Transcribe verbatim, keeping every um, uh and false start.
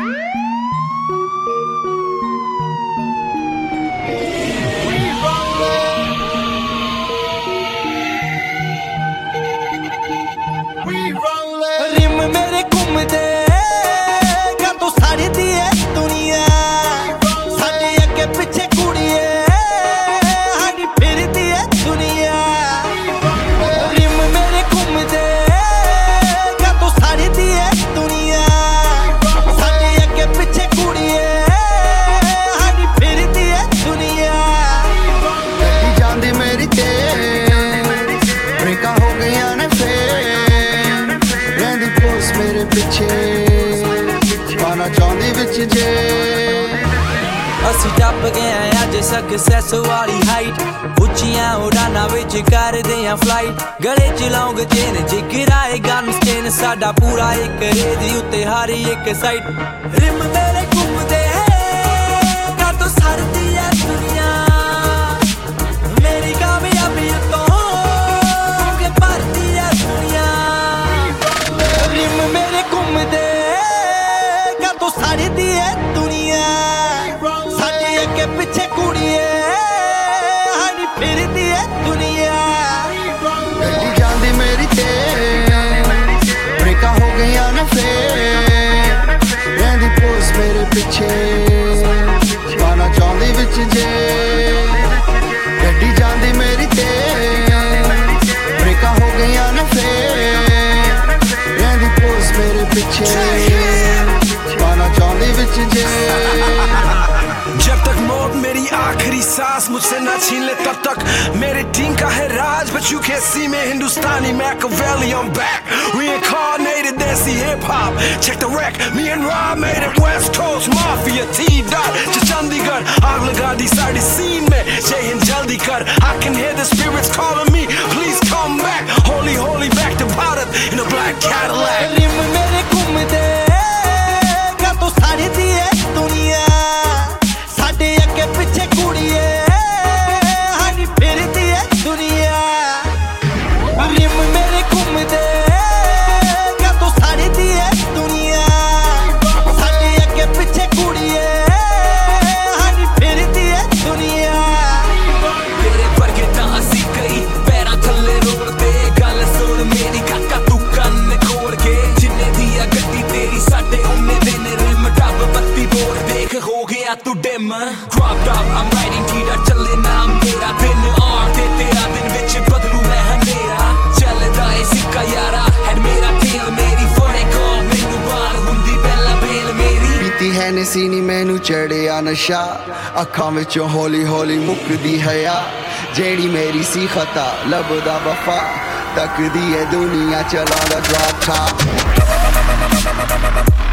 Rim मेरे घूमदे कदों सारी दी है दुनिया साडे अगे पिछे कुड़िए हाडी फिरदी है दुनिया। रिम मेरे घूमदे कदों सारी दी है दुनिया साडे अगे पिछे कुड़िए हाडी फिरदी है दुनिया। गड्डी जांदी मेरी ते ब्रेका हो गईयां ने मेरे पिछे पाना चाहती विच जे असी टप गए अज सक्सेस वाली हाइट उच्चियां उड़ाना विच करदे आ फ्लाइट गले च लौंग चेन जिगराए गन स्टेन साडा पूरा एक रेज उत्ते हर एक साइड। रिम मेरे घूमदे कदों सरदी है दुनिया मेरी कामयाबी तो के भरदी है दुनिया। रिम मेरे घूमदे कदों सारी दी है दुनिया साडे अगे पिछे कुड़िए हाडी फिरदी है दुनिया। गड्डी जांदी मेरी ते ब्रेका हो गईयां ने फेर रहिंदी पोस मेरे पिछे पाना चाहती विच जे। गड्डी जांदी मेरी ते ब्रेका हो गईयां ने फेर रहिंदी पोस मेरे पिछे पाना चाहती विच जे। जब तक मौत मेरी आखिरी सांस मुझसे ना छीन ले तब तक मेरे टीम का है राज but you can't see me Hindustani Machiavelli I'm back reincarnated desi hip hop check the wreck me and Rob made it West Coast Mafia T-Dot to Chandigarh aag laga di saadi scene mein jai hind jaldi kar I can hear the spirits calling me please come back holy holy back to Bharat in a black Cadillac। Rim मेरे घूमदे कदों सारी दी है दुनिया साडे अगे पिछे कुड़िए हाडी फिरदी है दुनिया। रिम मेरे घूमदे कदों सारी दी है दुनिया साडे अगे पिछे कुड़िए हाडी फिरदी है दुनिया। तेरे वर्गे तां असी कई पैरां थल्ले रोड़दे गल सुन मेरी काका तू कन्न खोल के जिन्ने दी आ गड्डी तेरी साडे उन्ने दिन रिम टब बत्ती बोल देख हो गया तू डिम क्रॉप टॉप I'm riding टीड़ा चले नाम तेरा दिन और ते तेरा दिन विच बदलू मैं हनेरा चलदा ए सिक्का यारा हैड मेरा टेल मेरी फोने कॉल मैनू बाल हुंदी पहला बेल मेरी पीती है नसीनी मैनू चढ़िया नशा अखां विचों हौली हौली मुकदी हया जेड़ी मेरी सी खता लभदा वफा तकदी है दुनिया चलांदा ड्रॉप टॉप।